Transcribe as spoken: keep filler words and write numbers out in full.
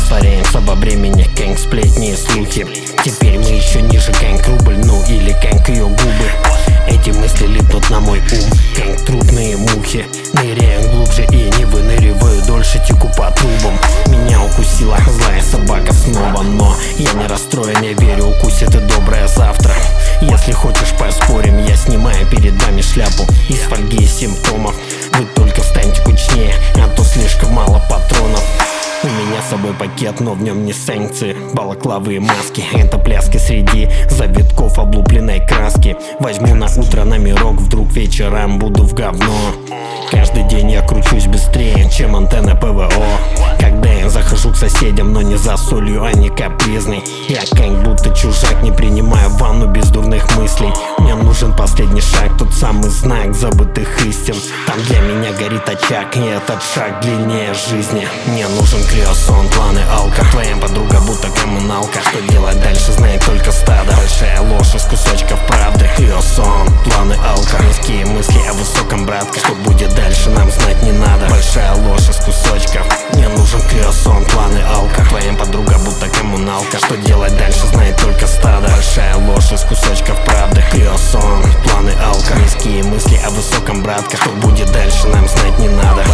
растворяемся во времени. Кэнг, сплетни и слухи. Теперь мы еще ниже, кэнг рубль, ну или кэнг ее губы. Эти мысли липнут на мой ум, кэнг трупные мухи. Ныряю глубже и не выныриваю дольше, теку по трубам. Меня укусила злая собака снова, но я не расстроен, я верю, укусит и доброе завтра. Если хочешь поспорим, я снимаю перед вами шляпу из фольги и симптомов. Вы только встаньте кучнее, а то слишком мало патронов. У меня с собой пакет, но в нем не санкции, балаклавы и маски. Это пляски среди завитков облупленной краски. Возьму на утро номерок, вдруг вечером буду в говно. Каждый день я кручусь быстрее, чем антенна ПВО. Когда я захожу к соседям, но не за солью, а не капризный. Я кэнг будто чужак, не принимаю ванну без дурных мыслей. Мне нужен последний шаг, тот самый знак забытых истин. Там для меня горит очаг, и этот шаг длиннее жизни. Мне нужен криосон, планы алка. Твоя подруга будто коммуналка. Что делать дальше, знает только стадо. Большая ложь из кусочков правды. Криосон, планы алка. Низкие мысли о высоком, братка. Что будет дальше, нам знать не надо. Большая ложь из кусочков. Мне нужен криосон, планы алка. Твоя подруга будто коммуналка. Что делать дальше, знает только стадо. Большая ложь из кусочков правды. Криосон, планы алка. Низкие мысли о высоком, братка. Что будет дальше, нам знать не надо.